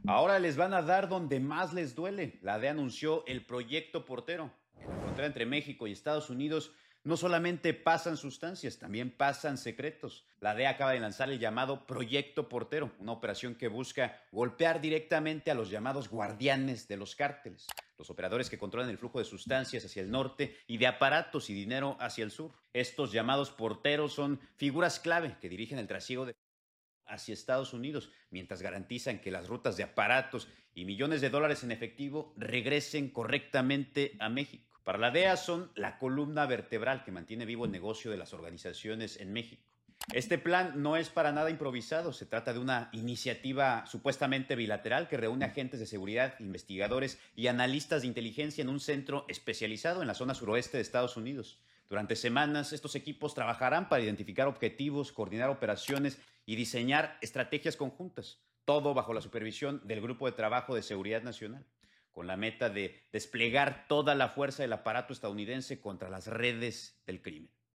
Ahora les van a dar donde más les duele. La DEA anunció el proyecto Portero. En la frontera entre México y Estados Unidos no solamente pasan sustancias, también pasan secretos. La DEA acaba de lanzar el llamado Proyecto Portero, una operación que busca golpear directamente a los llamados guardianes de los cárteles, los operadores que controlan el flujo de sustancias hacia el norte y de aparatos y dinero hacia el sur. Estos llamados porteros son figuras clave que dirigen el trasiego de hacia Estados Unidos, mientras garantizan que las rutas de aparatos y millones de dólares en efectivo regresen correctamente a México. Para la DEA son la columna vertebral que mantiene vivo el negocio de las organizaciones en México. Este plan no es para nada improvisado, se trata de una iniciativa supuestamente bilateral que reúne agentes de seguridad, investigadores y analistas de inteligencia en un centro especializado en la zona suroeste de Estados Unidos. Durante semanas, estos equipos trabajarán para identificar objetivos, coordinar operaciones y diseñar estrategias conjuntas, todo bajo la supervisión del Grupo de Trabajo de Seguridad Nacional, con la meta de desplegar toda la fuerza del aparato estadounidense contra las redes del crimen.